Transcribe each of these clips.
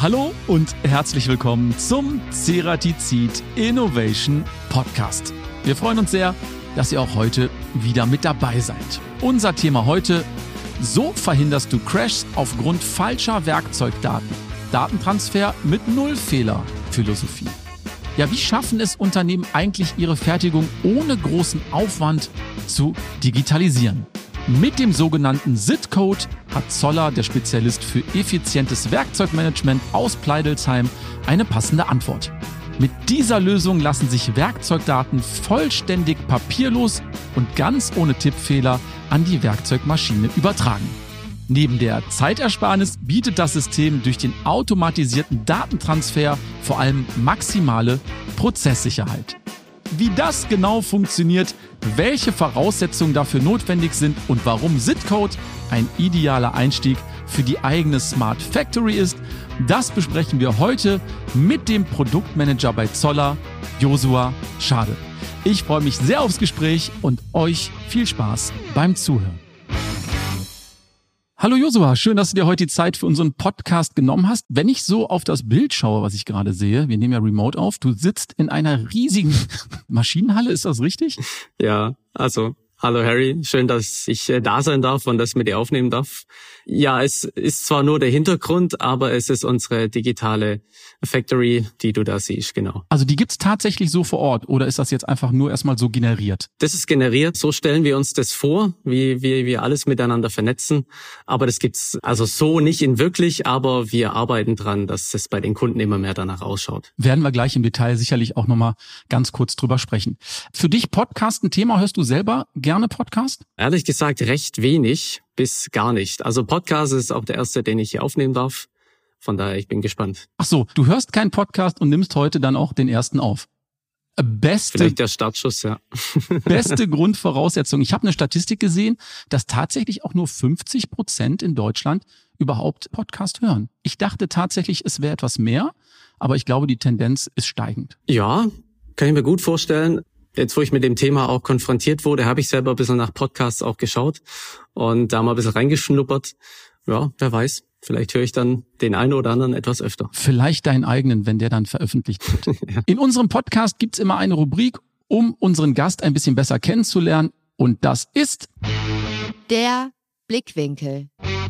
Hallo und herzlich willkommen zum Ceratizid Innovation Podcast. Wir freuen uns sehr, dass ihr auch heute wieder mit dabei seid. Unser Thema heute: So verhinderst du Crashs aufgrund falscher Werkzeugdaten. Datentransfer mit Nullfehler-Philosophie. Ja, wie schaffen es Unternehmen eigentlich, ihre Fertigung ohne großen Aufwand zu digitalisieren? Mit dem sogenannten SIT-Code hat Zoller, der Spezialist für effizientes Werkzeugmanagement aus Pleidelsheim, eine passende Antwort. Mit dieser Lösung lassen sich Werkzeugdaten vollständig papierlos und ganz ohne Tippfehler an die Werkzeugmaschine übertragen. Neben der Zeitersparnis bietet das System durch den automatisierten Datentransfer vor allem maximale Prozesssicherheit. Wie das genau funktioniert, welche Voraussetzungen dafür notwendig sind und warum SIT-Code ein idealer Einstieg für die eigene Smart Factory ist, das besprechen wir heute mit dem Produktmanager bei Zoller, Josua Schade. Ich freue mich sehr aufs Gespräch und euch viel Spaß beim Zuhören. Hallo Josua, schön, dass du dir heute die Zeit für unseren Podcast genommen hast. Wenn ich so auf das Bild schaue, was ich gerade sehe, wir nehmen ja remote auf, du sitzt in einer riesigen Maschinenhalle, ist das richtig? Ja, also hallo Harry, schön, dass ich da sein darf und das mit dir aufnehmen darf. Ja, es ist zwar nur der Hintergrund, aber es ist unsere digitale Factory, die du da siehst, genau. Also die gibt's tatsächlich so vor Ort oder ist das jetzt einfach nur erstmal so generiert? Das ist generiert, so stellen wir uns das vor, wie wir alles miteinander vernetzen. Aber das gibt's also so nicht in wirklich, aber wir arbeiten dran, dass es bei den Kunden immer mehr danach ausschaut. Werden wir gleich im Detail sicherlich auch nochmal ganz kurz drüber sprechen. Für dich Podcast ein Thema, hörst du selber gerne Podcast? Ehrlich gesagt recht wenig bis gar nicht. Also Podcast ist auch der erste, den ich hier aufnehmen darf. Von daher, ich bin gespannt. Ach so, du hörst keinen Podcast und nimmst heute dann auch den ersten auf. Vielleicht der Startschuss, ja. Beste Grundvoraussetzung. Ich habe eine Statistik gesehen, dass tatsächlich auch nur 50% in Deutschland überhaupt Podcast hören. Ich dachte tatsächlich, es wäre etwas mehr, aber ich glaube, die Tendenz ist steigend. Ja, kann ich mir gut vorstellen. Jetzt, wo ich mit dem Thema auch konfrontiert wurde, habe ich selber ein bisschen nach Podcasts auch geschaut und da mal ein bisschen reingeschnuppert. Ja, wer weiß. Vielleicht höre ich dann den einen oder anderen etwas öfter. Vielleicht deinen eigenen, wenn der dann veröffentlicht wird. Ja. In unserem Podcast gibt's immer eine Rubrik, um unseren Gast ein bisschen besser kennenzulernen. Und das ist der Blickwinkel.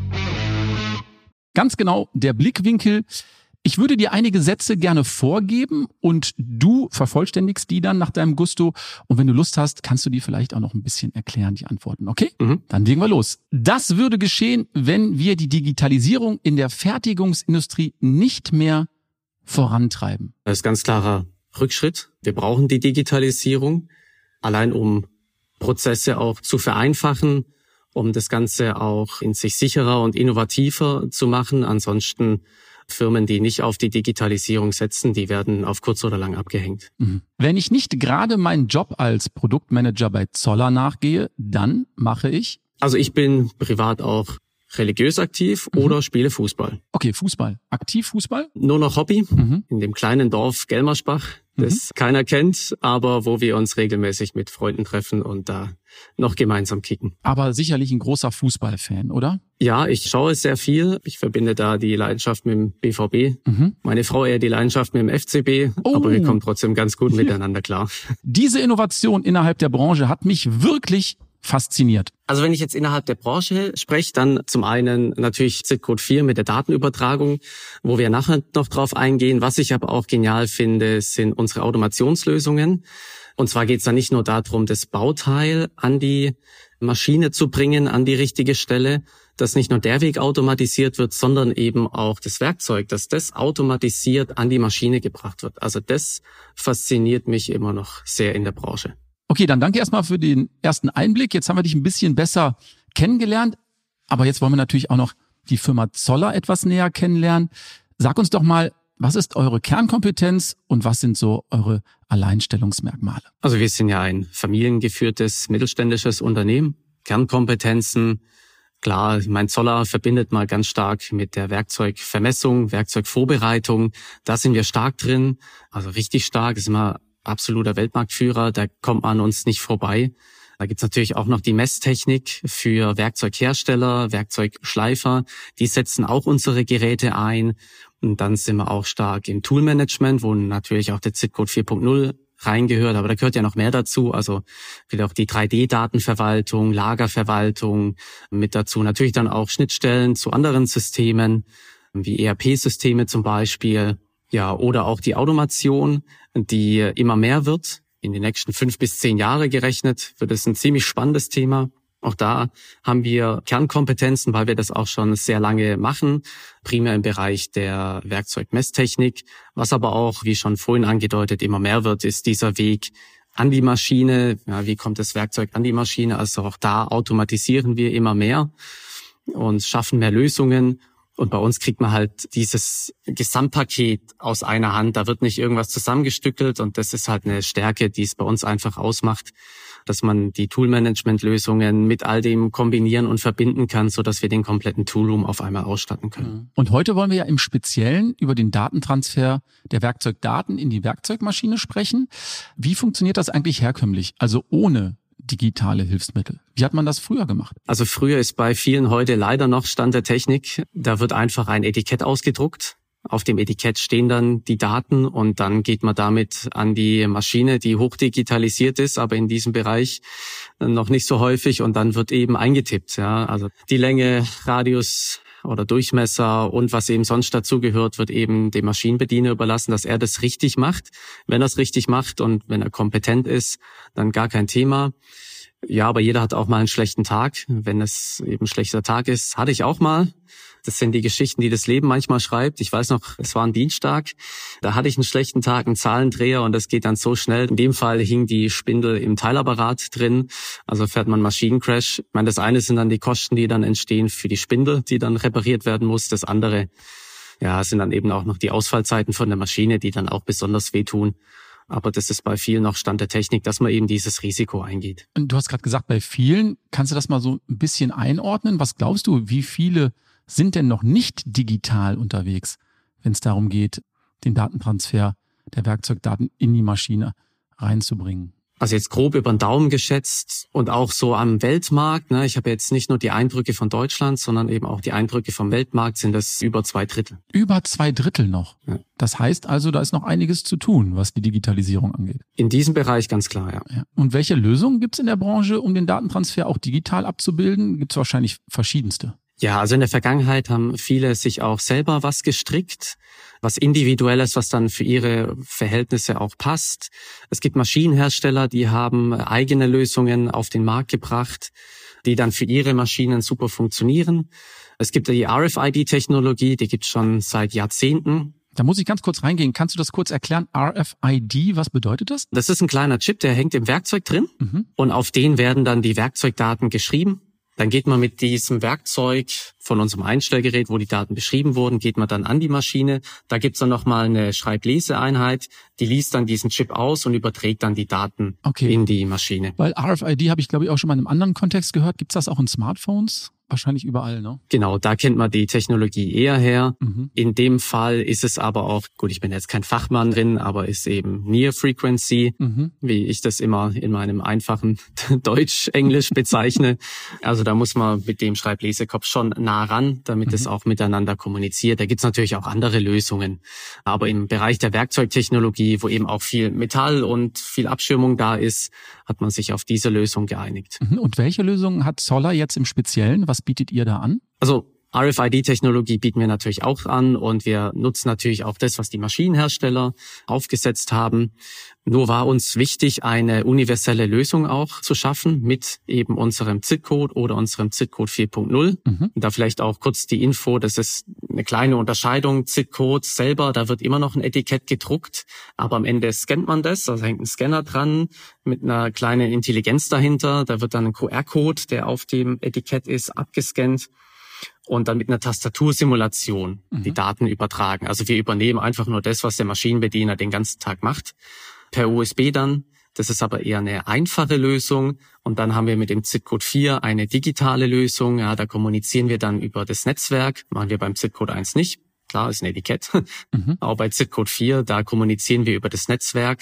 Ganz genau, der Blickwinkel. Ich würde dir einige Sätze gerne vorgeben und du vervollständigst die dann nach deinem Gusto. Und wenn du Lust hast, kannst du die vielleicht auch noch ein bisschen erklären, die Antworten. Okay? Dann legen wir los. Das würde geschehen, wenn wir die Digitalisierung in der Fertigungsindustrie nicht mehr vorantreiben. Das ist ganz klarer Rückschritt. Wir brauchen die Digitalisierung, allein um Prozesse auch zu vereinfachen, um das Ganze auch in sich sicherer und innovativer zu machen. Ansonsten Firmen, die nicht auf die Digitalisierung setzen, die werden auf kurz oder lang abgehängt. Wenn ich nicht gerade meinen Job als Produktmanager bei Zoller nachgehe, dann mache ich? Also ich bin privat auch religiös aktiv oder spiele Fußball. Okay, Fußball. Aktiv Fußball? Nur noch Hobby in dem kleinen Dorf Gelmerschbach, das keiner kennt, aber wo wir uns regelmäßig mit Freunden treffen und da noch gemeinsam kicken. Aber sicherlich ein großer Fußballfan, oder? Ja, ich schaue sehr viel. Ich verbinde da die Leidenschaft mit dem BVB. Meine Frau eher die Leidenschaft mit dem FCB, aber wir kommen trotzdem ganz gut miteinander klar. Diese Innovation innerhalb der Branche hat mich wirklich fasziniert. Also wenn ich jetzt innerhalb der Branche spreche, dann zum einen natürlich SIT-Code 4 mit der Datenübertragung, wo wir nachher noch drauf eingehen. Was ich aber auch genial finde, sind unsere Automationslösungen. Und zwar geht es dann nicht nur darum, das Bauteil an die Maschine zu bringen, an die richtige Stelle, dass nicht nur der Weg automatisiert wird, sondern eben auch das Werkzeug, dass das automatisiert an die Maschine gebracht wird. Also das fasziniert mich immer noch sehr in der Branche. Okay, dann danke erstmal für den ersten Einblick. Jetzt haben wir dich ein bisschen besser kennengelernt, aber jetzt wollen wir natürlich auch noch die Firma Zoller etwas näher kennenlernen. Sag uns doch mal, was ist eure Kernkompetenz und was sind so eure Alleinstellungsmerkmale? Also wir sind ja ein familiengeführtes, mittelständisches Unternehmen. Kernkompetenzen, klar, mein Zoller verbindet mal ganz stark mit der Werkzeugvermessung, Werkzeugvorbereitung. Da sind wir stark drin, also richtig stark, ist immer absoluter Weltmarktführer, da kommt man an uns nicht vorbei. Da gibt's natürlich auch noch die Messtechnik für Werkzeughersteller, Werkzeugschleifer. Die setzen auch unsere Geräte ein. Und dann sind wir auch stark im Toolmanagement, wo natürlich auch der ZIP-Code 4.0 reingehört, aber da gehört ja noch mehr dazu, also wieder auch die 3D-Datenverwaltung, Lagerverwaltung mit dazu, natürlich dann auch Schnittstellen zu anderen Systemen, wie ERP-Systeme zum Beispiel, ja, oder auch die Automation, die immer mehr wird. In den nächsten 5 bis 10 Jahre gerechnet wird es ein ziemlich spannendes Thema. Auch da haben wir Kernkompetenzen, weil wir das auch schon sehr lange machen, primär im Bereich der Werkzeugmesstechnik. Was aber auch, wie schon vorhin angedeutet, immer mehr wird, ist dieser Weg an die Maschine. Ja, wie kommt das Werkzeug an die Maschine? Also auch da automatisieren wir immer mehr und schaffen mehr Lösungen. Und bei uns kriegt man halt dieses Gesamtpaket aus einer Hand. Da wird nicht irgendwas zusammengestückelt und das ist halt eine Stärke, die es bei uns einfach ausmacht, dass man die Toolmanagement-Lösungen mit all dem kombinieren und verbinden kann, sodass wir den kompletten Toolroom auf einmal ausstatten können. Und heute wollen wir ja im Speziellen über den Datentransfer der Werkzeugdaten in die Werkzeugmaschine sprechen. Wie funktioniert das eigentlich herkömmlich, also ohne digitale Hilfsmittel? Wie hat man das früher gemacht? Also früher ist bei vielen heute leider noch Stand der Technik. Da wird einfach ein Etikett ausgedruckt. Auf dem Etikett stehen dann die Daten und dann geht man damit an die Maschine, die hochdigitalisiert ist, aber in diesem Bereich noch nicht so häufig und dann wird eben eingetippt. Ja, also die Länge, Radius oder Durchmesser und was eben sonst dazugehört, wird eben dem Maschinenbediener überlassen, dass er das richtig macht. Wenn er es richtig macht und wenn er kompetent ist, dann gar kein Thema. Ja, aber jeder hat auch mal einen schlechten Tag. Wenn es eben ein schlechter Tag ist, hatte ich auch mal. Das sind die Geschichten, die das Leben manchmal schreibt. Ich weiß noch, es war ein Dienstag, da hatte ich einen schlechten Tag, einen Zahlendreher und das geht dann so schnell. In dem Fall hing die Spindel im Teilapparat drin, also fährt man Maschinencrash. Ich meine, das eine sind dann die Kosten, die dann entstehen für die Spindel, die dann repariert werden muss. Das andere, ja, sind dann eben auch noch die Ausfallzeiten von der Maschine, die dann auch besonders wehtun. Aber das ist bei vielen noch Stand der Technik, dass man eben dieses Risiko eingeht. Und du hast gerade gesagt, bei vielen, kannst du das mal so ein bisschen einordnen? Was glaubst du, wie viele sind denn noch nicht digital unterwegs, wenn es darum geht, den Datentransfer der Werkzeugdaten in die Maschine reinzubringen? Also jetzt grob über den Daumen geschätzt und auch so am Weltmarkt, ne? Ich habe jetzt nicht nur die Eindrücke von Deutschland, sondern eben auch die Eindrücke vom Weltmarkt, sind das über 2/3. Über 2/3 noch? Ja. Das heißt also, da ist noch einiges zu tun, was die Digitalisierung angeht. In diesem Bereich ganz klar, ja. Ja. Und welche Lösungen gibt es in der Branche, um den Datentransfer auch digital abzubilden? Gibt es wahrscheinlich verschiedenste. Ja, also in der Vergangenheit haben viele sich auch selber was gestrickt, was Individuelles, was dann für ihre Verhältnisse auch passt. Es gibt Maschinenhersteller, die haben eigene Lösungen auf den Markt gebracht, die dann für ihre Maschinen super funktionieren. Es gibt die RFID-Technologie, die gibt es schon seit Jahrzehnten. Da muss ich ganz kurz reingehen. Kannst du das kurz erklären? RFID, was bedeutet das? Das ist ein kleiner Chip, der hängt im Werkzeug drin und auf den werden dann die Werkzeugdaten geschrieben. Dann geht man mit diesem Werkzeug von unserem Einstellgerät, wo die Daten beschrieben wurden, geht man dann an die Maschine. Da gibt's dann nochmal eine Schreibleseeinheit, die liest dann diesen Chip aus und überträgt dann die Daten in die Maschine. Weil RFID habe ich, glaube ich, auch schon mal in einem anderen Kontext gehört. Gibt's das auch in Smartphones? Wahrscheinlich überall, ne? Genau, da kennt man die Technologie eher her. In dem Fall ist es aber auch, gut, ich bin jetzt kein Fachmann drin, aber ist eben Near Frequency, wie ich das immer in meinem einfachen Deutsch-Englisch bezeichne. Also da muss man mit dem Schreiblesekopf schon nah ran, damit es auch miteinander kommuniziert. Da gibt's natürlich auch andere Lösungen. Aber im Bereich der Werkzeugtechnologie, wo eben auch viel Metall und viel Abschirmung da ist, hat man sich auf diese Lösung geeinigt. Und welche Lösung hat Zoller jetzt im Speziellen? Was bietet ihr da an? Also RFID-Technologie bieten wir natürlich auch an und wir nutzen natürlich auch das, was die Maschinenhersteller aufgesetzt haben. Nur war uns wichtig, eine universelle Lösung auch zu schaffen mit eben unserem ZIP-Code oder unserem ZIP-Code 4.0. Da vielleicht auch kurz die Info, das ist eine kleine Unterscheidung. ZIP-Code selber, da wird immer noch ein Etikett gedruckt, aber am Ende scannt man das, also hängt ein Scanner dran mit einer kleinen Intelligenz dahinter. Da wird dann ein QR-Code, der auf dem Etikett ist, abgescannt. Und dann mit einer Tastatursimulation die Daten übertragen. Also wir übernehmen einfach nur das, was der Maschinenbediener den ganzen Tag macht, per USB dann. Das ist aber eher eine einfache Lösung. Und dann haben wir mit dem ZIP-Code 4 eine digitale Lösung. Ja, da kommunizieren wir dann über das Netzwerk. Machen wir beim ZIP-Code 1 nicht. Klar, ist ein Etikett. Aber bei ZIP-Code 4, da kommunizieren wir über das Netzwerk.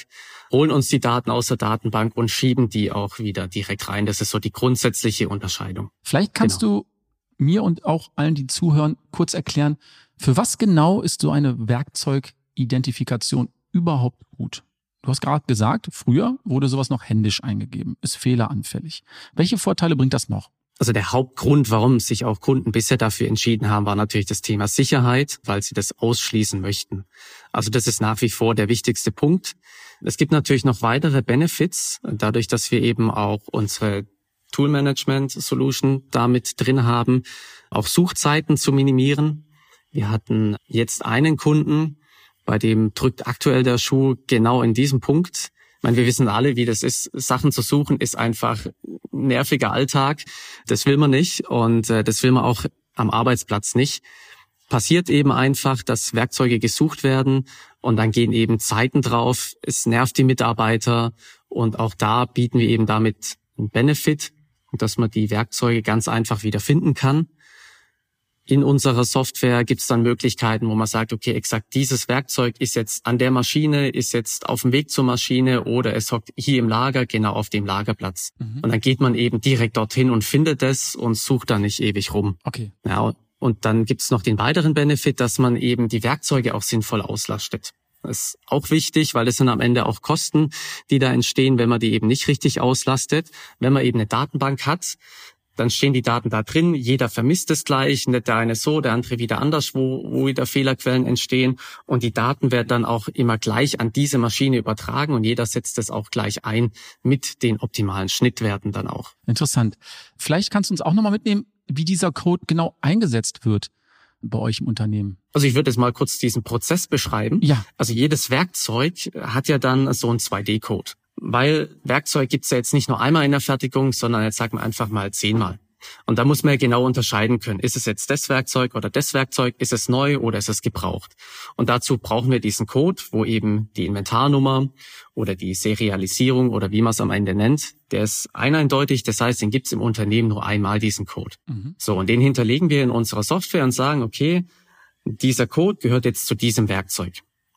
holen uns die Daten aus der Datenbank und schieben die auch wieder direkt rein. Das ist so die grundsätzliche Unterscheidung. Vielleicht kannst du mir und auch allen, die zuhören, kurz erklären, für was genau ist so eine Werkzeugidentifikation überhaupt gut? Du hast gerade gesagt, früher wurde sowas noch händisch eingegeben, ist fehleranfällig. Welche Vorteile bringt das noch? Also der Hauptgrund, warum sich auch Kunden bisher dafür entschieden haben, war natürlich das Thema Sicherheit, weil sie das ausschließen möchten. Also das ist nach wie vor der wichtigste Punkt. Es gibt natürlich noch weitere Benefits, dadurch, dass wir eben auch unsere Tool-Management-Solution damit drin haben, auch Suchzeiten zu minimieren. Wir hatten jetzt einen Kunden, bei dem drückt aktuell der Schuh genau in diesem Punkt. Ich meine, wir wissen alle, wie das ist. Sachen zu suchen ist einfach ein nerviger Alltag. Das will man nicht und das will man auch am Arbeitsplatz nicht. Passiert eben einfach, dass Werkzeuge gesucht werden und dann gehen eben Zeiten drauf. Es nervt die Mitarbeiter und auch da bieten wir eben damit einen Benefit, dass man die Werkzeuge ganz einfach wieder finden kann. In unserer Software gibt es dann Möglichkeiten, wo man sagt, okay, exakt dieses Werkzeug ist jetzt an der Maschine, ist jetzt auf dem Weg zur Maschine oder es hockt hier im Lager, genau auf dem Lagerplatz. Und dann geht man eben direkt dorthin und findet es und sucht da nicht ewig rum. Okay. Ja, und dann gibt es noch den weiteren Benefit, dass man eben die Werkzeuge auch sinnvoll auslastet. Das ist auch wichtig, weil es sind am Ende auch Kosten, die da entstehen, wenn man die eben nicht richtig auslastet. Wenn man eben eine Datenbank hat, dann stehen die Daten da drin, jeder vermisst es gleich, nicht der eine so, der andere wieder anders, wo wieder Fehlerquellen entstehen und die Daten werden dann auch immer gleich an diese Maschine übertragen und jeder setzt es auch gleich ein mit den optimalen Schnittwerten dann auch. Interessant. Vielleicht kannst du uns auch nochmal mitnehmen, wie dieser Code genau eingesetzt wird bei euch im Unternehmen. Also ich würde jetzt mal kurz diesen Prozess beschreiben. Ja. Also jedes Werkzeug hat ja dann so einen 2D-Code. Weil Werkzeug gibt's ja jetzt nicht nur einmal in der Fertigung, sondern jetzt sagen wir einfach mal 10-mal. Und da muss man ja genau unterscheiden können. Ist es jetzt das Werkzeug oder das Werkzeug? Ist es neu oder ist es gebraucht? Und dazu brauchen wir diesen Code, wo eben die Inventarnummer oder die Serialisierung oder wie man es am Ende nennt, der ist eindeutig. Das heißt, den gibt's im Unternehmen nur einmal, diesen Code. So, und den hinterlegen wir in unserer Software und sagen, okay, dieser Code gehört jetzt zu diesem Werkzeug.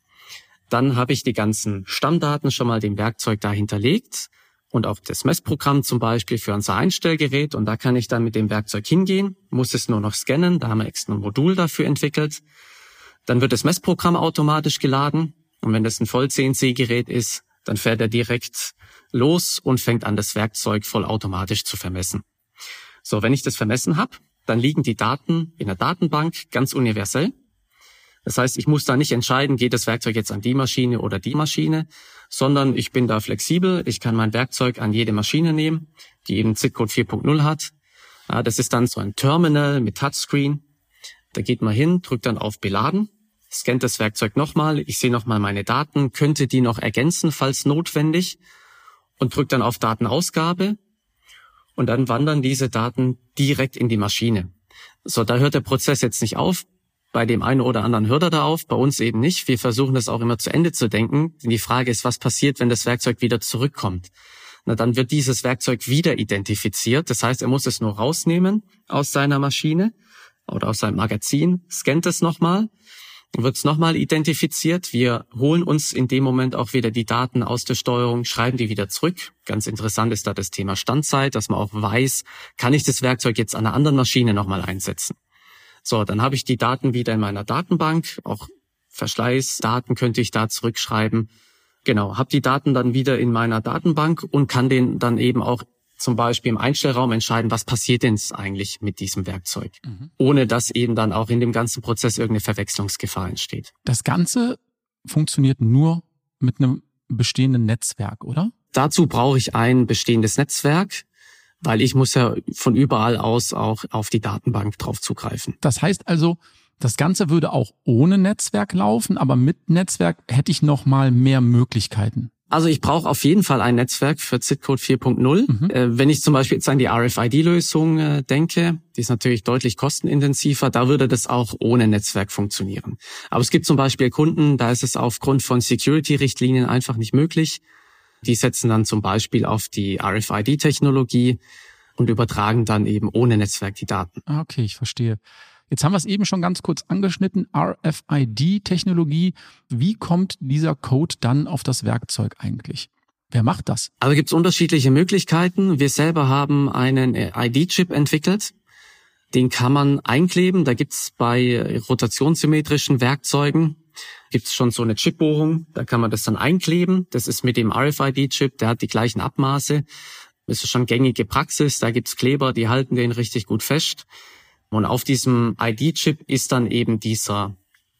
Dann habe ich die ganzen Stammdaten schon mal dem Werkzeug da hinterlegt und auch das Messprogramm zum Beispiel für unser Einstellgerät. Und da kann ich dann mit dem Werkzeug hingehen, muss es nur noch scannen. Da haben wir extra ein Modul dafür entwickelt. Dann wird das Messprogramm automatisch geladen. Und wenn das ein Voll-CNC-Gerät ist, dann fährt er direkt los und fängt an, das Werkzeug vollautomatisch zu vermessen. So, wenn ich das vermessen habe, dann liegen die Daten in der Datenbank ganz universell. Das heißt, ich muss da nicht entscheiden, geht das Werkzeug jetzt an die Maschine oder die Maschine, sondern ich bin da flexibel. Ich kann mein Werkzeug an jede Maschine nehmen, die eben ZIP-Code 4.0 hat. Ja, das ist dann so ein Terminal mit Touchscreen. Da geht man hin, drückt dann auf Beladen, scannt das Werkzeug nochmal. Ich sehe nochmal meine Daten, könnte die noch ergänzen, falls notwendig, und drückt dann auf Datenausgabe. Und dann wandern diese Daten direkt in die Maschine. So, da hört der Prozess jetzt nicht auf. Bei dem einen oder anderen hört er da auf, bei uns eben nicht. Wir versuchen das auch immer zu Ende zu denken. Denn die Frage ist, was passiert, wenn das Werkzeug wieder zurückkommt? Na, dann wird dieses Werkzeug wieder identifiziert. Das heißt, er muss es nur rausnehmen aus seiner Maschine oder aus seinem Magazin, scannt es nochmal, wird es nochmal identifiziert. Wir holen uns in dem Moment auch wieder die Daten aus der Steuerung, schreiben die wieder zurück. Ganz interessant ist da das Thema Standzeit, dass man auch weiß, kann ich das Werkzeug jetzt an einer anderen Maschine nochmal einsetzen? So, dann habe ich die Daten wieder in meiner Datenbank, auch Verschleißdaten könnte ich da zurückschreiben. Genau, habe die Daten dann wieder in meiner Datenbank und kann den dann eben auch zum Beispiel im Einstellraum entscheiden, was passiert denn eigentlich mit diesem Werkzeug, ohne dass eben dann auch in dem ganzen Prozess irgendeine Verwechslungsgefahr entsteht. Das Ganze funktioniert nur mit einem bestehenden Netzwerk, oder? Dazu brauche ich ein bestehendes Netzwerk, weil ich muss ja von überall aus auch auf die Datenbank drauf zugreifen. Das heißt also, das Ganze würde auch ohne Netzwerk laufen, aber mit Netzwerk hätte ich noch mal mehr Möglichkeiten. Also ich brauche auf jeden Fall ein Netzwerk für ZIP-Code 4.0. Wenn ich zum Beispiel jetzt an die RFID-Lösung denke, die ist natürlich deutlich kostenintensiver, da würde das auch ohne Netzwerk funktionieren. Aber es gibt zum Beispiel Kunden, da ist es aufgrund von Security-Richtlinien einfach nicht möglich. Die setzen dann zum Beispiel auf die RFID-Technologie und übertragen dann eben ohne Netzwerk die Daten. Okay, ich verstehe. Jetzt haben wir es eben schon ganz kurz angeschnitten, RFID-Technologie. Wie kommt dieser Code dann auf das Werkzeug eigentlich? Wer macht das? Also gibt es unterschiedliche Möglichkeiten. Wir selber haben einen ID-Chip entwickelt. Den kann man einkleben. Da gibt es bei rotationssymmetrischen Werkzeugen gibt's schon so eine Chipbohrung. Da kann man das dann einkleben. Das ist mit dem RFID-Chip, der hat die gleichen Abmaße. Das ist schon gängige Praxis. Da gibt's Kleber, die halten den richtig gut fest. Und auf diesem ID-Chip ist dann eben dieser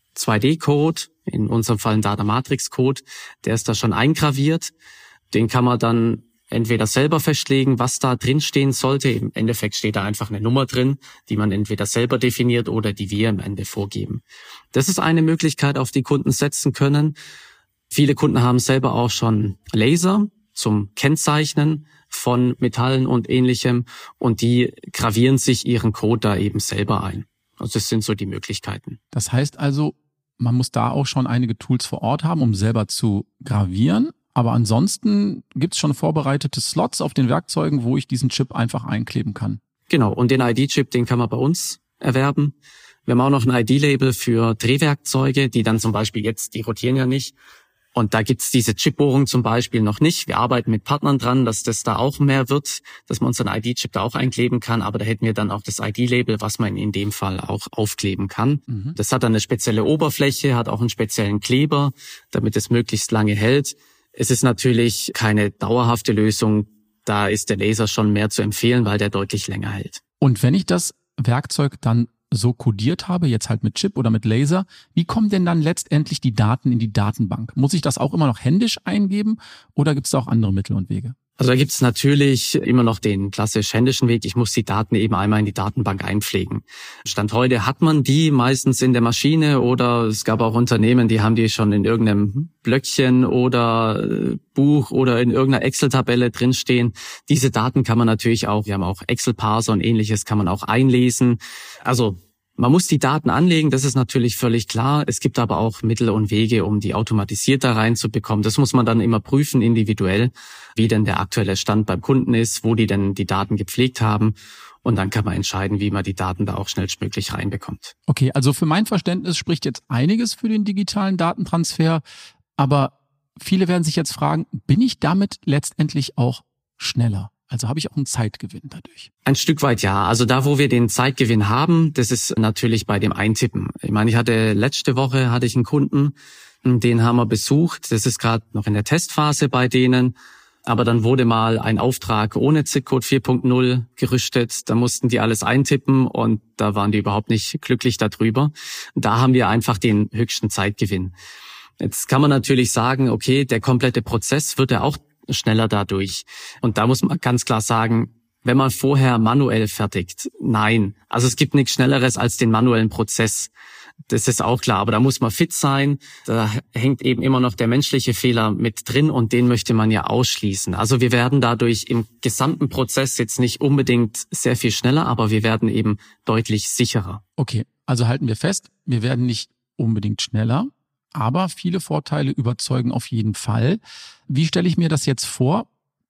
2D-Code, in unserem Fall ein Data-Matrix-Code, der ist da schon eingraviert. Den kann man dann entweder selber festlegen, was da drin stehen sollte. Im Endeffekt steht da einfach eine Nummer drin, die man entweder selber definiert oder die wir am Ende vorgeben. Das ist eine Möglichkeit, auf die Kunden setzen können. Viele Kunden haben selber auch schon Laser zum Kennzeichnen von Metallen und Ähnlichem und die gravieren sich ihren Code da eben selber ein. Also das sind so die Möglichkeiten. Das heißt also, man muss da auch schon einige Tools vor Ort haben, um selber zu gravieren. Aber ansonsten gibt es schon vorbereitete Slots auf den Werkzeugen, wo ich diesen Chip einfach einkleben kann. Genau, und den ID-Chip, den kann man bei uns erwerben. Wir haben auch noch ein ID-Label für Drehwerkzeuge, die dann zum Beispiel jetzt, die rotieren ja nicht. Und da gibt's diese Chipbohrung zum Beispiel noch nicht. Wir arbeiten mit Partnern dran, dass das da auch mehr wird, dass man unseren ID-Chip da auch einkleben kann. Aber da hätten wir dann auch das ID-Label, was man in dem Fall auch aufkleben kann. Mhm. Das hat dann eine spezielle Oberfläche, hat auch einen speziellen Kleber, damit es möglichst lange hält. Es ist natürlich keine dauerhafte Lösung. Da ist der Laser schon mehr zu empfehlen, weil der deutlich länger hält. Und wenn ich das Werkzeug dann so kodiert habe, jetzt halt mit Chip oder mit Laser, wie kommen denn dann letztendlich die Daten in die Datenbank? Muss ich das auch immer noch händisch eingeben oder gibt es da auch andere Mittel und Wege? Also da gibt's natürlich immer noch den klassisch händischen Weg. Ich muss die Daten eben einmal in die Datenbank einpflegen. Stand heute hat man die meistens in der Maschine oder es gab auch Unternehmen, die haben die schon in irgendeinem Blöckchen oder Buch oder in irgendeiner Excel-Tabelle drinstehen. Diese Daten kann man natürlich auch, wir haben auch Excel-Parser und Ähnliches, kann man auch einlesen. Also man muss die Daten anlegen, das ist natürlich völlig klar. Es gibt aber auch Mittel und Wege, um die automatisiert da reinzubekommen. Das muss man dann immer prüfen, individuell, wie denn der aktuelle Stand beim Kunden ist, wo die denn die Daten gepflegt haben. Und dann kann man entscheiden, wie man die Daten da auch schnellstmöglich reinbekommt. Okay, also für mein Verständnis spricht jetzt einiges für den digitalen Datentransfer. Aber viele werden sich jetzt fragen, bin ich damit letztendlich auch schneller? Also habe ich auch einen Zeitgewinn dadurch? Ein Stück weit ja. Also da, wo wir den Zeitgewinn haben, das ist natürlich bei dem Eintippen. Ich meine, letzte Woche hatte ich einen Kunden, den haben wir besucht. Das ist gerade noch in der Testphase bei denen. Aber dann wurde mal ein Auftrag ohne ZIP-Code 4.0 gerüstet. Da mussten die alles eintippen und da waren die überhaupt nicht glücklich darüber. Da haben wir einfach den höchsten Zeitgewinn. Jetzt kann man natürlich sagen, okay, der komplette Prozess wird ja auch schneller dadurch. Und da muss man ganz klar sagen, wenn man vorher manuell fertigt, nein. Also es gibt nichts Schnelleres als den manuellen Prozess. Das ist auch klar, aber da muss man fit sein. Da hängt eben immer noch der menschliche Fehler mit drin und den möchte man ja ausschließen. Also wir werden dadurch im gesamten Prozess jetzt nicht unbedingt sehr viel schneller, aber wir werden eben deutlich sicherer. Okay, also halten wir fest, wir werden nicht unbedingt schneller, aber viele Vorteile überzeugen auf jeden Fall. Wie stelle ich mir das jetzt vor?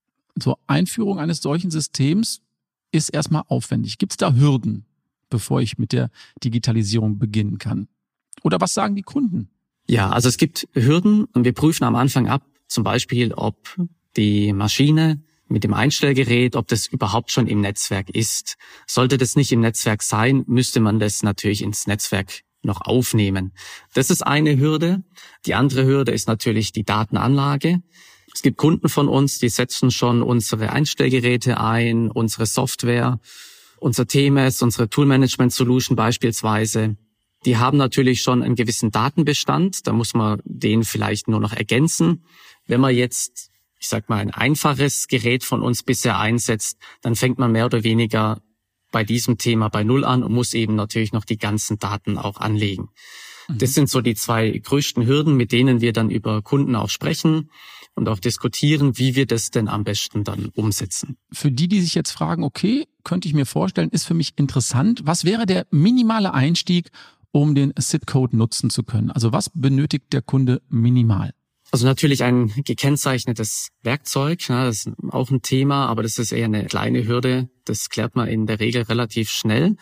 So Einführung eines solchen Systems ist erstmal aufwendig. Gibt es da Hürden, bevor ich mit der Digitalisierung beginnen kann? Oder was sagen die Kunden? Ja, also es gibt Hürden und wir prüfen am Anfang ab, zum Beispiel, ob die Maschine mit dem Einstellgerät, ob das überhaupt schon im Netzwerk ist. Sollte das nicht im Netzwerk sein, müsste man das natürlich ins Netzwerk noch aufnehmen. Das ist eine Hürde. Die andere Hürde ist natürlich die Datenanlage. Es gibt Kunden von uns, die setzen schon unsere Einstellgeräte ein, unsere Software, unser TMS, unsere Toolmanagement Solution beispielsweise. Die haben natürlich schon einen gewissen Datenbestand. Da muss man den vielleicht nur noch ergänzen. Wenn man jetzt, ich sag mal, ein einfaches Gerät von uns bisher einsetzt, dann fängt man mehr oder weniger bei diesem Thema bei Null an und muss eben natürlich noch die ganzen Daten auch anlegen. Das sind so die zwei größten Hürden, mit denen wir dann über Kunden auch sprechen und auch diskutieren, wie wir das denn am besten dann umsetzen. Für die sich jetzt fragen, okay, könnte ich mir vorstellen, ist für mich interessant. Was wäre der minimale Einstieg, um den SID-Code nutzen zu können? Also was benötigt der Kunde minimal? Also natürlich ein gekennzeichnetes Werkzeug, ja, das ist auch ein Thema, aber das ist eher eine kleine Hürde. Das klärt man in der Regel relativ schnell.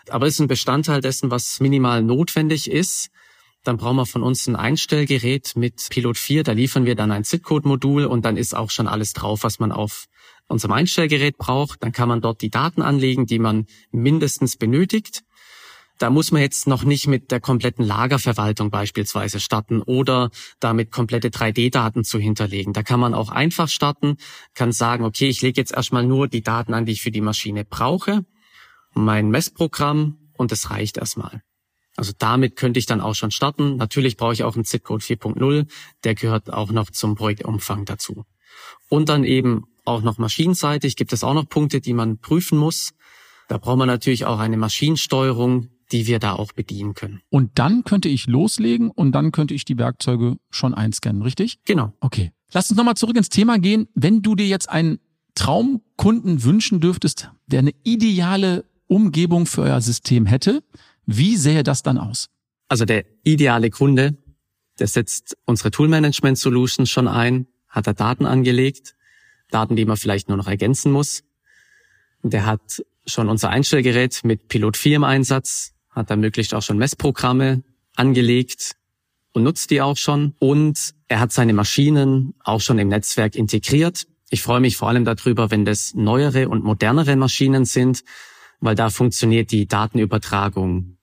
Aber es ist ein Bestandteil dessen, was minimal notwendig ist. Dann brauchen wir von uns ein Einstellgerät mit Pilot 4. Da liefern wir dann ein ZIP-Code-Modul und dann ist auch schon alles drauf, was man auf unserem Einstellgerät braucht. Dann kann man dort die Daten anlegen, die man mindestens benötigt. Da muss man jetzt noch nicht mit der kompletten Lagerverwaltung beispielsweise starten oder damit komplette 3D-Daten zu hinterlegen. Da kann man auch einfach starten, kann sagen, okay, ich lege jetzt erstmal nur die Daten an, die ich für die Maschine brauche, mein Messprogramm und das reicht erstmal. Also damit könnte ich dann auch schon starten. Natürlich brauche ich auch einen ZIP-Code 4.0, der gehört auch noch zum Projektumfang dazu. Und dann eben auch noch maschinenseitig gibt es auch noch Punkte, die man prüfen muss. Da braucht man natürlich auch eine Maschinensteuerung, die wir da auch bedienen können. Und dann könnte ich loslegen und dann könnte ich die Werkzeuge schon einscannen, richtig? Genau. Okay. Lass uns nochmal zurück ins Thema gehen. Wenn du dir jetzt einen Traumkunden wünschen dürftest, der eine ideale Umgebung für euer System hätte, wie sähe das dann aus? Also der ideale Kunde, der setzt unsere Toolmanagement-Solution schon ein, hat da Daten angelegt, Daten, die man vielleicht nur noch ergänzen muss. Der hat schon unser Einstellgerät mit Pilot 4 im Einsatz, hat da möglichst auch schon Messprogramme angelegt und nutzt die auch schon. Und er hat seine Maschinen auch schon im Netzwerk integriert. Ich freue mich vor allem darüber, wenn das neuere und modernere Maschinen sind, weil da funktioniert die Datenübertragung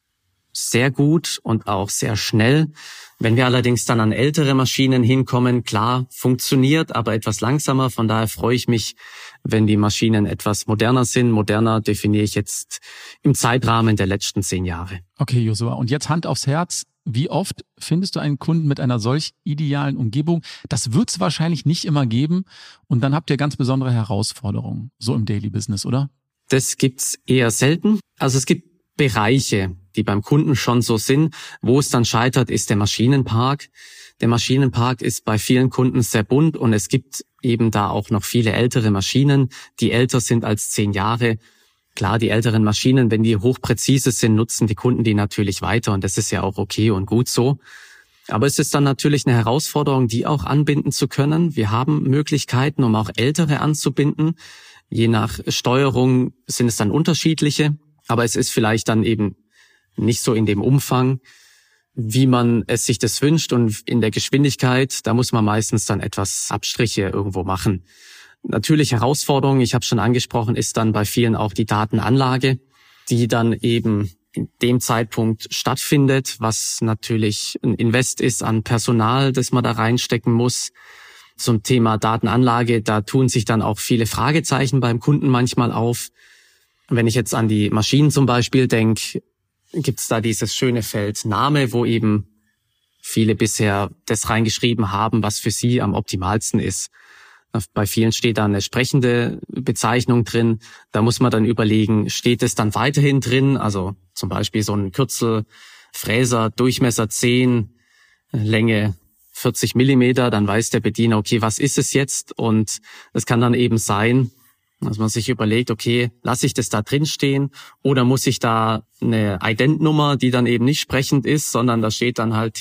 sehr gut und auch sehr schnell. Wenn wir allerdings dann an ältere Maschinen hinkommen, klar, funktioniert, aber etwas langsamer. Von daher freue ich mich, wenn die Maschinen etwas moderner sind. Moderner definiere ich jetzt im Zeitrahmen der letzten 10 Jahre. Okay, Josua. Und jetzt Hand aufs Herz. Wie oft findest du einen Kunden mit einer solch idealen Umgebung? Das wird es wahrscheinlich nicht immer geben. Und dann habt ihr ganz besondere Herausforderungen, so im Daily Business, oder? Das gibt's eher selten. Also es gibt Bereiche, die beim Kunden schon so sind. Wo es dann scheitert, ist der Maschinenpark. Der Maschinenpark ist bei vielen Kunden sehr bunt und es gibt eben da auch noch viele ältere Maschinen, die älter sind als 10 Jahre. Klar, die älteren Maschinen, wenn die hochpräzise sind, nutzen die Kunden die natürlich weiter und das ist ja auch okay und gut so. Aber es ist dann natürlich eine Herausforderung, die auch anbinden zu können. Wir haben Möglichkeiten, um auch ältere anzubinden. Je nach Steuerung sind es dann unterschiedliche, aber es ist vielleicht dann eben nicht so in dem Umfang, wie man es sich das wünscht und in der Geschwindigkeit, da muss man meistens dann etwas Abstriche irgendwo machen. Natürlich Herausforderung, ich habe schon angesprochen, ist dann bei vielen auch die Datenanlage, die dann eben in dem Zeitpunkt stattfindet, was natürlich ein Invest ist an Personal, das man da reinstecken muss. Zum Thema Datenanlage, da tun sich dann auch viele Fragezeichen beim Kunden manchmal auf. Wenn ich jetzt an die Maschinen zum Beispiel denke, gibt es da dieses schöne Feld Name, wo eben viele bisher das reingeschrieben haben, was für sie am optimalsten ist. Bei vielen steht da eine sprechende Bezeichnung drin. Da muss man dann überlegen, steht es dann weiterhin drin? Also zum Beispiel so ein Kürzel, Fräser, Durchmesser 10, Länge 40 Millimeter. Dann weiß der Bediener, okay, was ist es jetzt? Und es kann dann eben sein, dass man sich überlegt, okay, lasse ich das da drin stehen oder muss ich da eine Ident-Nummer, die dann eben nicht sprechend ist, sondern da steht dann halt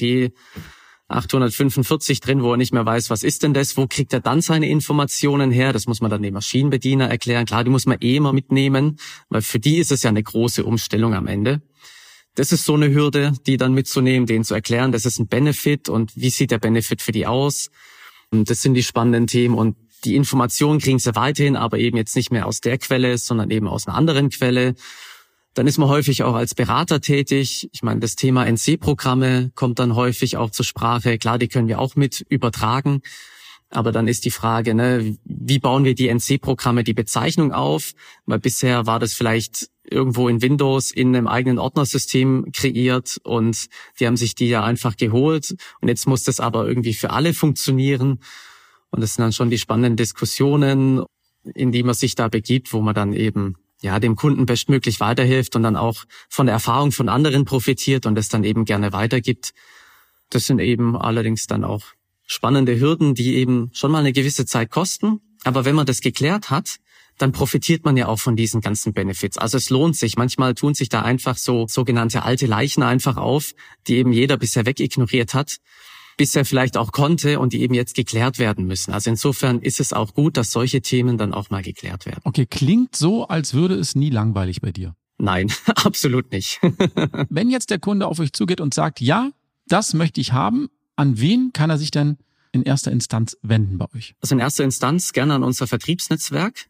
T845 drin, wo er nicht mehr weiß, was ist denn das, wo kriegt er dann seine Informationen her? Das muss man dann dem Maschinenbediener erklären. Klar, die muss man immer mitnehmen, weil für die ist es ja eine große Umstellung am Ende. Das ist so eine Hürde, die dann mitzunehmen, denen zu erklären, das ist ein Benefit und wie sieht der Benefit für die aus? Und das sind die spannenden Themen und die Informationen kriegen sie weiterhin, aber eben jetzt nicht mehr aus der Quelle, sondern eben aus einer anderen Quelle. Dann ist man häufig auch als Berater tätig. Ich meine, das Thema NC-Programme kommt dann häufig auch zur Sprache. Klar, die können wir auch mit übertragen. Aber dann ist die Frage, wie bauen wir die NC-Programme, die Bezeichnung auf? Weil bisher war das vielleicht irgendwo in Windows in einem eigenen Ordnersystem kreiert und die haben sich die ja einfach geholt. Und jetzt muss das aber irgendwie für alle funktionieren. Und das sind dann schon die spannenden Diskussionen, in die man sich da begibt, wo man dann eben dem Kunden bestmöglich weiterhilft und dann auch von der Erfahrung von anderen profitiert und es dann eben gerne weitergibt. Das sind eben allerdings dann auch spannende Hürden, die eben schon mal eine gewisse Zeit kosten. Aber wenn man das geklärt hat, dann profitiert man ja auch von diesen ganzen Benefits. Also es lohnt sich. Manchmal tun sich da einfach so sogenannte alte Leichen einfach auf, die eben jeder bisher wegignoriert hat, bisher vielleicht auch konnte und die eben jetzt geklärt werden müssen. Also insofern ist es auch gut, dass solche Themen dann auch mal geklärt werden. Okay, klingt so, als würde es nie langweilig bei dir. Nein, absolut nicht. Wenn jetzt der Kunde auf euch zugeht und sagt, ja, das möchte ich haben, an wen kann er sich denn in erster Instanz wenden bei euch? Also in erster Instanz gerne an unser Vertriebsnetzwerk.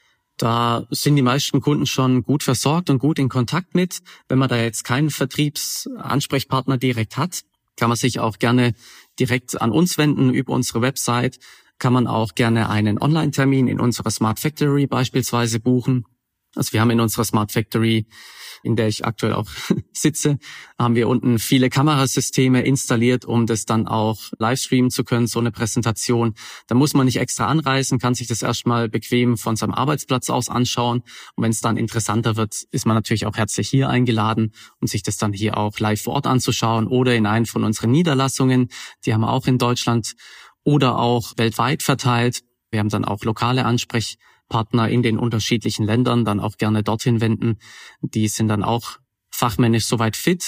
Da sind die meisten Kunden schon gut versorgt und gut in Kontakt mit. Wenn man da jetzt keinen Vertriebsansprechpartner direkt hat, kann man sich auch gerne direkt an uns wenden über unsere Website. Kann man auch gerne einen Online-Termin in unserer Smart Factory beispielsweise buchen. Also wir haben in unserer Smart Factory, in der ich aktuell auch sitze, haben wir unten viele Kamerasysteme installiert, um das dann auch live streamen zu können, so eine Präsentation. Da muss man nicht extra anreisen, kann sich das erstmal bequem von seinem Arbeitsplatz aus anschauen. Und wenn es dann interessanter wird, ist man natürlich auch herzlich hier eingeladen, um sich das dann hier auch live vor Ort anzuschauen oder in einen von unseren Niederlassungen. Die haben wir auch in Deutschland oder auch weltweit verteilt. Wir haben dann auch lokale Ansprechpartner in den unterschiedlichen Ländern, dann auch gerne dorthin wenden. Die sind dann auch fachmännisch soweit fit.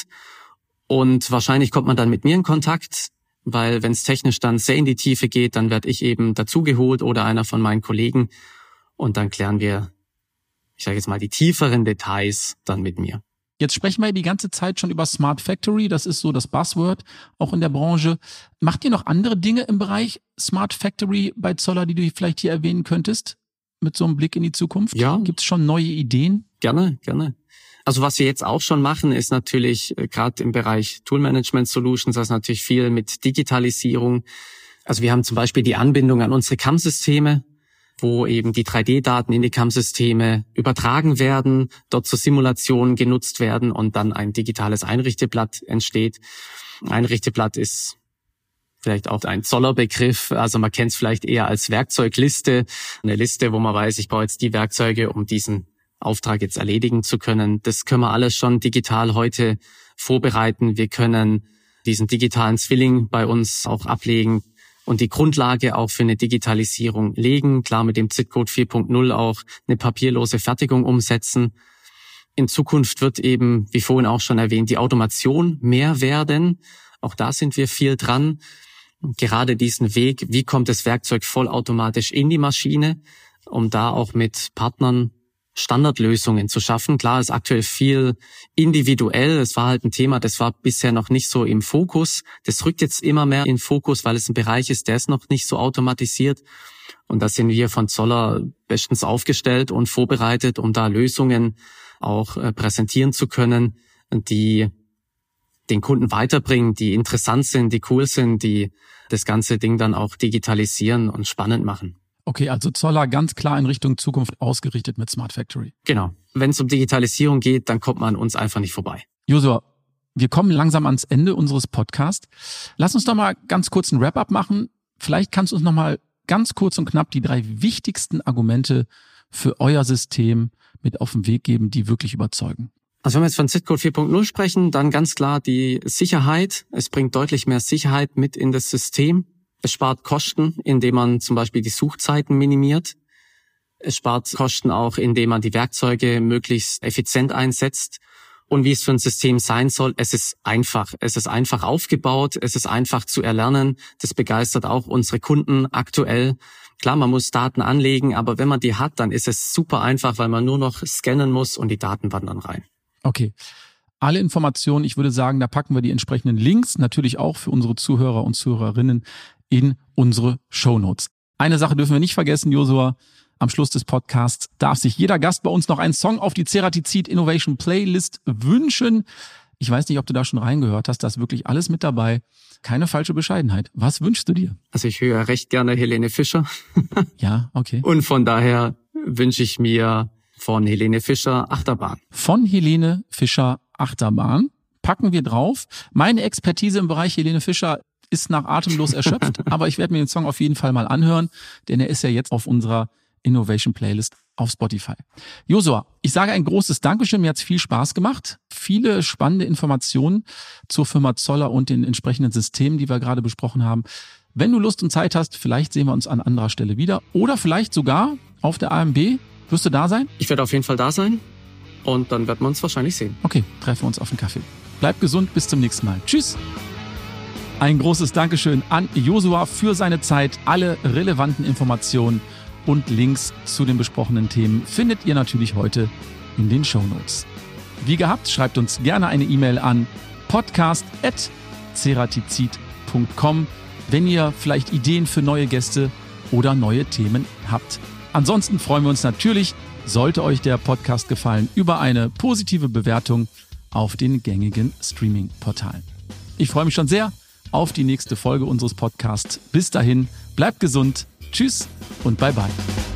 Und wahrscheinlich kommt man dann mit mir in Kontakt, weil wenn es technisch dann sehr in die Tiefe geht, dann werde ich eben dazugeholt oder einer von meinen Kollegen. Und dann klären wir, ich sage jetzt mal, die tieferen Details dann mit mir. Jetzt sprechen wir die ganze Zeit schon über Smart Factory. Das ist so das Buzzword auch in der Branche. Macht ihr noch andere Dinge im Bereich Smart Factory bei Zoller, die du vielleicht hier erwähnen könntest? Mit so einem Blick in die Zukunft? Ja. Gibt es schon neue Ideen? Gerne. Also was wir jetzt auch schon machen, ist natürlich gerade im Bereich Tool Management Solutions, das ist natürlich viel mit Digitalisierung. Also wir haben zum Beispiel die Anbindung an unsere CAM-Systeme, wo eben die 3D-Daten in die CAM-Systeme übertragen werden, dort zur Simulation genutzt werden und dann ein digitales Einrichteblatt entsteht. Einrichteblatt ist vielleicht auch ein Zoller-Begriff, also man kennt es vielleicht eher als Werkzeugliste, eine Liste, wo man weiß, ich brauche jetzt die Werkzeuge, um diesen Auftrag jetzt erledigen zu können. Das können wir alles schon digital heute vorbereiten. Wir können diesen digitalen Zwilling bei uns auch ablegen und die Grundlage auch für eine Digitalisierung legen. Klar, mit dem ZIT-Code 4.0 auch eine papierlose Fertigung umsetzen. In Zukunft wird eben, wie vorhin auch schon erwähnt, die Automation mehr werden. Auch da sind wir viel dran. Gerade diesen Weg, wie kommt das Werkzeug vollautomatisch in die Maschine, um da auch mit Partnern Standardlösungen zu schaffen. Klar, ist aktuell viel individuell. Es war halt ein Thema, das war bisher noch nicht so im Fokus. Das rückt jetzt immer mehr in Fokus, weil es ein Bereich ist, der ist noch nicht so automatisiert. Und da sind wir von Zoller bestens aufgestellt und vorbereitet, um da Lösungen auch präsentieren zu können, die den Kunden weiterbringen, die interessant sind, die cool sind, die das ganze Ding dann auch digitalisieren und spannend machen. Okay, also Zoller ganz klar in Richtung Zukunft ausgerichtet mit Smart Factory. Genau. Wenn es um Digitalisierung geht, dann kommt man an uns einfach nicht vorbei. Josua, wir kommen langsam ans Ende unseres Podcasts. Lass uns doch mal ganz kurz ein Wrap-up machen. Vielleicht kannst du uns noch mal ganz kurz und knapp die 3 wichtigsten Argumente für euer System mit auf den Weg geben, die wirklich überzeugen. Also wenn wir jetzt von ZIT-Code 4.0 sprechen, dann ganz klar die Sicherheit. Es bringt deutlich mehr Sicherheit mit in das System. Es spart Kosten, indem man zum Beispiel die Suchzeiten minimiert. Es spart Kosten auch, indem man die Werkzeuge möglichst effizient einsetzt. Und wie es für ein System sein soll, es ist einfach. Es ist einfach aufgebaut, es ist einfach zu erlernen. Das begeistert auch unsere Kunden aktuell. Klar, man muss Daten anlegen, aber wenn man die hat, dann ist es super einfach, weil man nur noch scannen muss und die Daten wandern rein. Okay. Alle Informationen, ich würde sagen, da packen wir die entsprechenden Links, natürlich auch für unsere Zuhörer und Zuhörerinnen, in unsere Shownotes. Eine Sache dürfen wir nicht vergessen, Josua. Am Schluss des Podcasts darf sich jeder Gast bei uns noch einen Song auf die Ceratizid Innovation Playlist wünschen. Ich weiß nicht, ob du da schon reingehört hast. Da ist wirklich alles mit dabei. Keine falsche Bescheidenheit. Was wünschst du dir? Also ich höre recht gerne Helene Fischer. Ja, okay. Und von daher wünsche ich mir von Helene Fischer Achterbahn. Von Helene Fischer Achterbahn packen wir drauf. Meine Expertise im Bereich Helene Fischer ist nach atemlos erschöpft, aber ich werde mir den Song auf jeden Fall mal anhören, denn er ist ja jetzt auf unserer Innovation Playlist auf Spotify. Josua, ich sage ein großes Dankeschön, mir hat es viel Spaß gemacht. Viele spannende Informationen zur Firma Zoller und den entsprechenden Systemen, die wir gerade besprochen haben. Wenn du Lust und Zeit hast, vielleicht sehen wir uns an anderer Stelle wieder oder vielleicht sogar auf der AMB. Wirst du da sein? Ich werde auf jeden Fall da sein und dann werden wir uns wahrscheinlich sehen. Okay, treffen wir uns auf einen Kaffee. Bleib gesund, bis zum nächsten Mal. Tschüss! Ein großes Dankeschön an Josua für seine Zeit. Alle relevanten Informationen und Links zu den besprochenen Themen findet ihr natürlich heute in den Shownotes. Wie gehabt, schreibt uns gerne eine E-Mail an podcast@ceratizid.com, wenn ihr vielleicht Ideen für neue Gäste oder neue Themen habt. Ansonsten freuen wir uns natürlich, sollte euch der Podcast gefallen, über eine positive Bewertung auf den gängigen Streaming-Portalen. Ich freue mich schon sehr auf die nächste Folge unseres Podcasts. Bis dahin, bleibt gesund, tschüss und bye bye.